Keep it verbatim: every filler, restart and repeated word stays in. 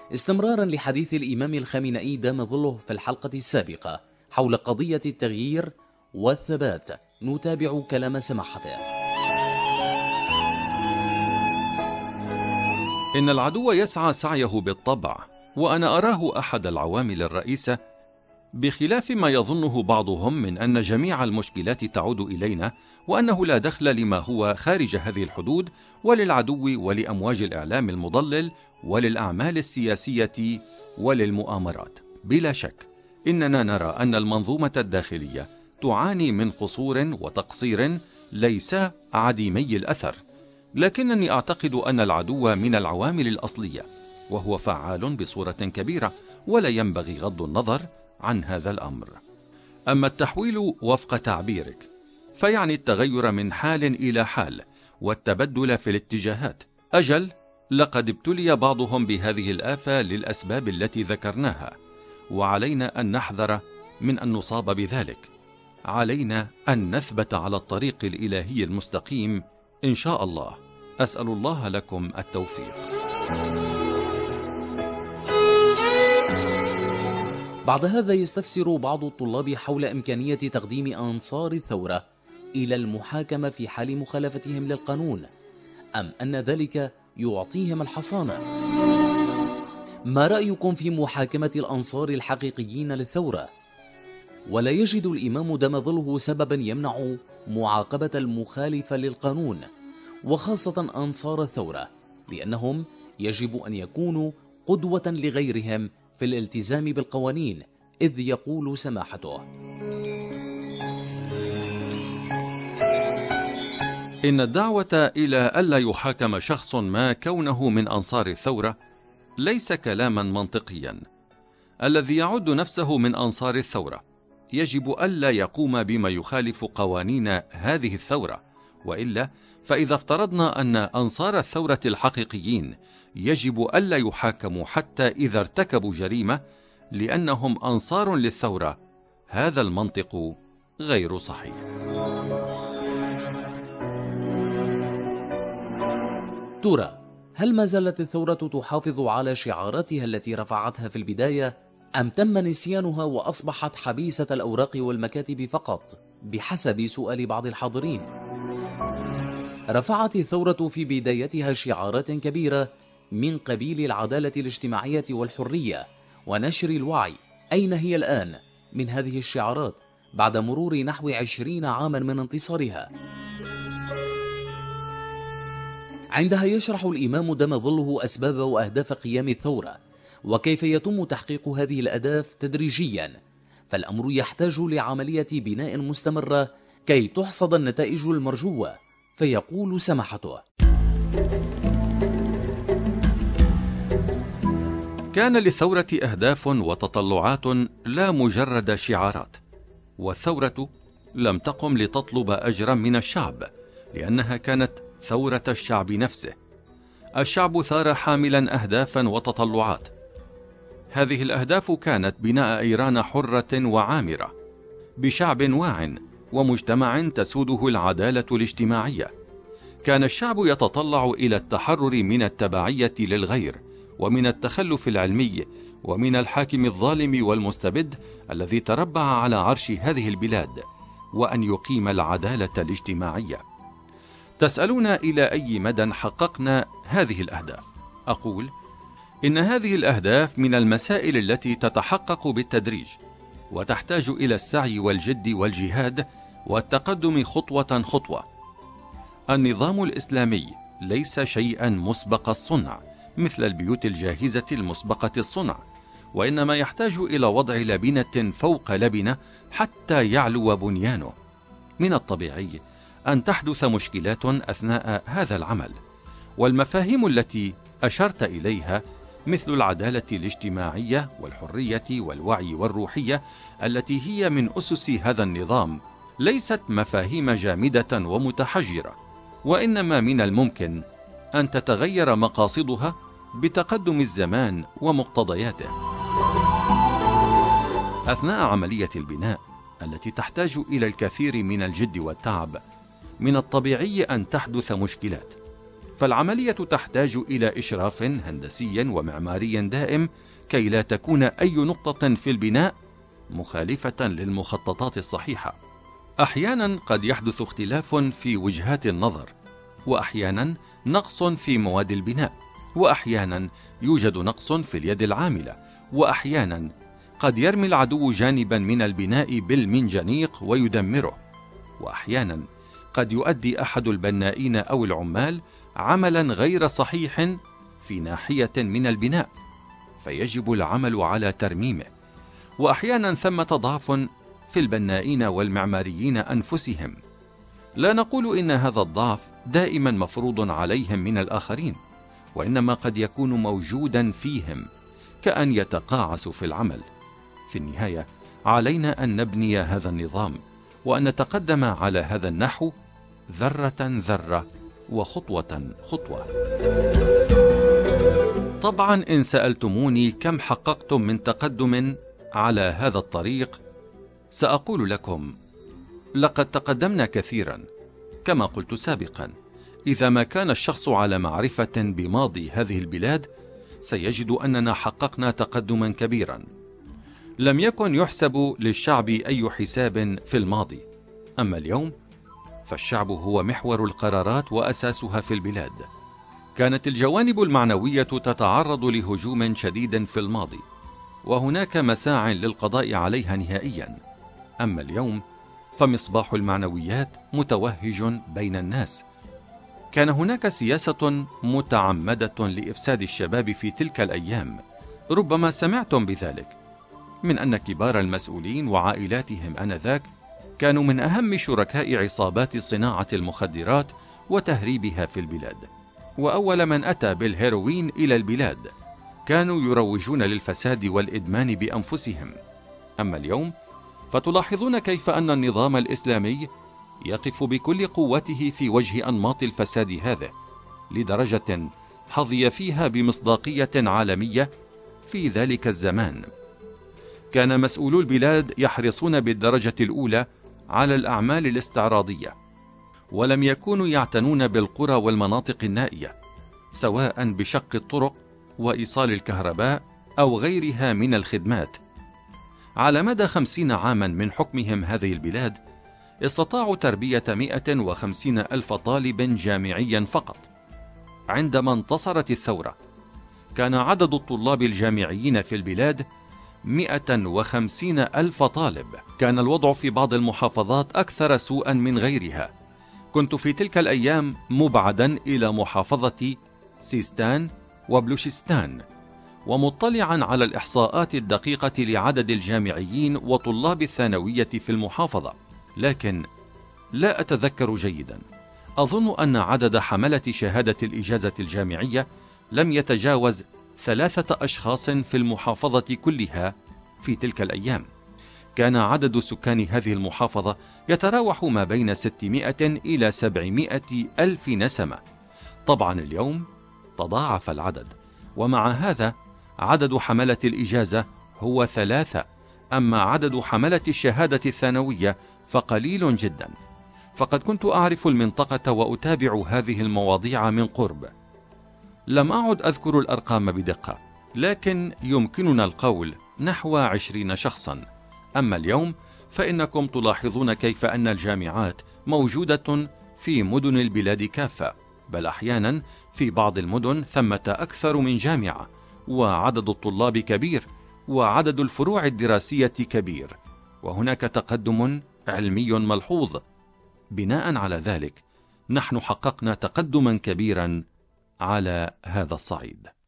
استمرارا لحديث الإمام الخامنئي دام ظله في الحلقة السابقة حول قضية التغيير والثبات، نتابع كلام سماحته. إن العدو يسعى سعيه بالطبع، وأنا أراه أحد العوامل الرئيسة، بخلاف ما يظنه بعضهم من أن جميع المشكلات تعود إلينا، وأنه لا دخل لما هو خارج هذه الحدود وللعدو ولأمواج الإعلام المضلل وللأعمال السياسية وللمؤامرات. بلا شك إننا نرى أن المنظومة الداخلية تعاني من قصور وتقصير ليس عديمي الأثر، لكنني أعتقد أن العدو من العوامل الأصلية، وهو فعال بصورة كبيرة، ولا ينبغي غض النظر عن هذا الأمر. أما التحويل وفق تعبيرك فيعني التغير من حال إلى حال والتبدل في الاتجاهات. أجل، لقد ابتلي بعضهم بهذه الآفة للأسباب التي ذكرناها، وعلينا أن نحذر من أن نصاب بذلك. علينا أن نثبت على الطريق الإلهي المستقيم إن شاء الله. أسأل الله لكم التوفيق. بعد هذا يستفسر بعض الطلاب حول إمكانية تقديم أنصار الثورة إلى المحاكمة في حال مخالفتهم للقانون، أم أن ذلك يعطيهم الحصانة؟ ما رأيكم في محاكمة الأنصار الحقيقيين للثورة؟ ولا يجد الإمام دام ظله سببا يمنع معاقبة المخالف للقانون، وخاصة أنصار الثورة، لأنهم يجب أن يكونوا قدوة لغيرهم في الالتزام بالقوانين، إذ يقول سماحته: إن الدعوة إلى ألا يحاكم شخص ما كونه من أنصار الثورة ليس كلاما منطقيا. الذي يعد نفسه من أنصار الثورة يجب ألا يقوم بما يخالف قوانين هذه الثورة، وإلا فإذا افترضنا أن أنصار الثورة الحقيقيين يجب ألا يحاكموا حتى إذا ارتكبوا جريمة لأنهم أنصار للثورة، هذا المنطق غير صحيح. ترى هل ما زالت الثورة تحافظ على شعاراتها التي رفعتها في البداية، أم تم نسيانها وأصبحت حبيسة الأوراق والمكاتب فقط بحسب سؤال بعض الحاضرين؟ رفعت الثورة في بدايتها شعارات كبيرة من قبيل العدالة الاجتماعية والحرية ونشر الوعي. أين هي الآن من هذه الشعارات بعد مرور نحو عشرين عاما من انتصارها؟ عندها يشرح الإمام دام ظله أسباب وأهداف قيام الثورة، وكيف يتم تحقيق هذه الأهداف تدريجيا، فالأمر يحتاج لعملية بناء مستمرة كي تحصد النتائج المرجوة. فيقول سماحته: كان للثورة أهداف وتطلعات لا مجرد شعارات، والثورة لم تقم لتطلب أجرا من الشعب، لأنها كانت ثورة الشعب نفسه. الشعب ثار حاملا أهدافا وتطلعات. هذه الأهداف كانت بناء إيران حرة وعامرة بشعب واع ومجتمع تسوده العدالة الاجتماعية. كان الشعب يتطلع إلى التحرر من التبعية للغير، ومن التخلف العلمي، ومن الحاكم الظالم والمستبد الذي تربع على عرش هذه البلاد، وأن يقيم العدالة الاجتماعية. تسألون إلى أي مدى حققنا هذه الأهداف؟ أقول إن هذه الأهداف من المسائل التي تتحقق بالتدريج، وتحتاج إلى السعي والجد والجهاد والتقدم خطوة خطوة. النظام الإسلامي ليس شيئا مسبق الصنع مثل البيوت الجاهزة المسبقة الصنع، وإنما يحتاج إلى وضع لبنة فوق لبنة حتى يعلو بنيانه. من الطبيعي أن تحدث مشكلات أثناء هذا العمل، والمفاهيم التي أشرت إليها مثل العدالة الاجتماعية والحرية والوعي والروحية التي هي من أسس هذا النظام ليست مفاهيم جامدة ومتحجرة، وإنما من الممكن أن تتغير مقاصدها بتقدم الزمان ومقتضياته. أثناء عملية البناء التي تحتاج إلى الكثير من الجد والتعب، من الطبيعي أن تحدث مشكلات، فالعملية تحتاج إلى إشراف هندسي ومعماري دائم كي لا تكون أي نقطة في البناء مخالفة للمخططات الصحيحة. أحيانا قد يحدث اختلاف في وجهات النظر، وأحيانا نقص في مواد البناء، وأحيانا يوجد نقص في اليد العاملة، وأحيانا قد يرمي العدو جانبا من البناء بالمنجنيق ويدمره، وأحيانا قد يؤدي أحد البنائين أو العمال عملا غير صحيح في ناحية من البناء فيجب العمل على ترميمه، وأحيانا ثمة ضعف في البنائين والمعماريين أنفسهم. لا نقول إن هذا الضعف دائما مفروض عليهم من الآخرين، وإنما قد يكون موجودا فيهم، كأن يتقاعسوا في العمل. في النهاية علينا أن نبني هذا النظام، وأن نتقدم على هذا النحو ذرة ذرة وخطوة خطوة. طبعا إن سألتموني كم حققتم من تقدم على هذا الطريق، سأقول لكم لقد تقدمنا كثيرا. كما قلت سابقا، إذا ما كان الشخص على معرفة بماضي هذه البلاد سيجد أننا حققنا تقدما كبيرا. لم يكن يحسب للشعب أي حساب في الماضي، أما اليوم فالشعب هو محور القرارات وأساسها في البلاد. كانت الجوانب المعنوية تتعرض لهجوم شديد في الماضي، وهناك مساع للقضاء عليها نهائيا، أما اليوم فمصباح المعنويات متوهج بين الناس. كان هناك سياسة متعمدة لإفساد الشباب في تلك الأيام، ربما سمعتم بذلك، من أن كبار المسؤولين وعائلاتهم آنذاك كانوا من أهم شركاء عصابات صناعة المخدرات وتهريبها في البلاد، وأول من أتى بالهيروين إلى البلاد كانوا يروجون للفساد والإدمان بأنفسهم. أما اليوم فتلاحظون كيف أن النظام الإسلامي يقف بكل قوته في وجه أنماط الفساد هذا، لدرجة حظي فيها بمصداقية عالمية في ذلك الزمان. كان مسؤولو البلاد يحرصون بالدرجة الأولى على الأعمال الاستعراضية، ولم يكونوا يعتنون بالقرى والمناطق النائية، سواء بشق الطرق وإيصال الكهرباء أو غيرها من الخدمات. على مدى خمسين عاما من حكمهم هذه البلاد استطاعوا تربية مئة وخمسين ألف طالب جامعيا فقط. عندما انتصرت الثورة كان عدد الطلاب الجامعيين في البلاد مئة وخمسين ألف طالب. كان الوضع في بعض المحافظات أكثر سوءا من غيرها. كنت في تلك الأيام مبعدا إلى محافظة سيستان وبلوشستان، ومطلعا على الإحصاءات الدقيقة لعدد الجامعيين وطلاب الثانوية في المحافظة، لكن لا أتذكر جيدا. أظن أن عدد حملة شهادة الإجازة الجامعية لم يتجاوز ثلاثة أشخاص في المحافظة كلها في تلك الأيام. كان عدد سكان هذه المحافظة يتراوح ما بين ستمائة إلى سبعمائة ألف نسمة. طبعا اليوم تضاعف العدد، ومع هذا عدد حملة الإجازة هو ثلاثة، أما عدد حملة الشهادة الثانوية فقليل جدا. فقد كنت أعرف المنطقة وأتابع هذه المواضيع من قرب. لم أعد أذكر الأرقام بدقة، لكن يمكننا القول نحو عشرين شخصا. أما اليوم فإنكم تلاحظون كيف أن الجامعات موجودة في مدن البلاد كافة، بل أحيانا في بعض المدن ثمة أكثر من جامعة، وعدد الطلاب كبير، وعدد الفروع الدراسية كبير، وهناك تقدم علمي ملحوظ. بناء على ذلك نحن حققنا تقدما كبيرا على هذا الصعيد.